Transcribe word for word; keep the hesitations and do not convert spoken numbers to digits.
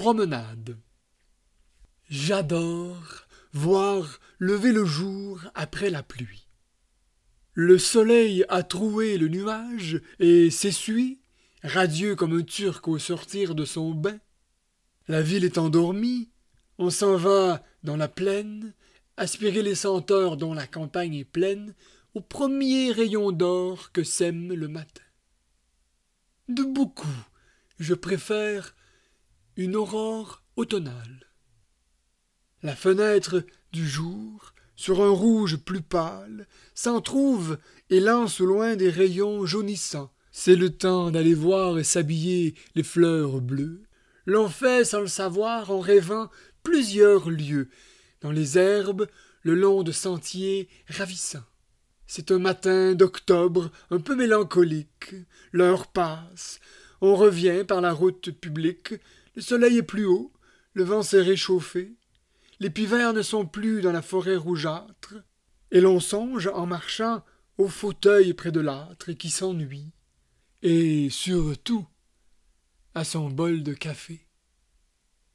promenade. J'adore voir lever le jour après la pluie. Le soleil a troué le nuage et s'essuie, radieux comme un Turc au sortir de son bain. La ville est endormie, on s'en va dans la plaine, aspirer les senteurs dont la campagne est pleine, au premier rayon d'or que sème le matin. De beaucoup, je préfère une aurore automnale. La fenêtre du jour, sur un rouge plus pâle, s'entr'ouvre et lance au loin des rayons jaunissants. C'est le temps d'aller voir et s'habiller les fleurs bleues. L'on fait, sans le savoir, en rêvant, plusieurs lieux, dans les herbes, le long de sentiers ravissants. C'est un matin d'octobre, un peu mélancolique. L'heure passe, on revient par la route publique. Le soleil est plus haut, le vent s'est réchauffé. Les pivers ne sont plus dans la forêt rougeâtre. Et l'on songe, en marchant, au fauteuil près de l'âtre qui s'ennuie. Et surtout, à son bol de café.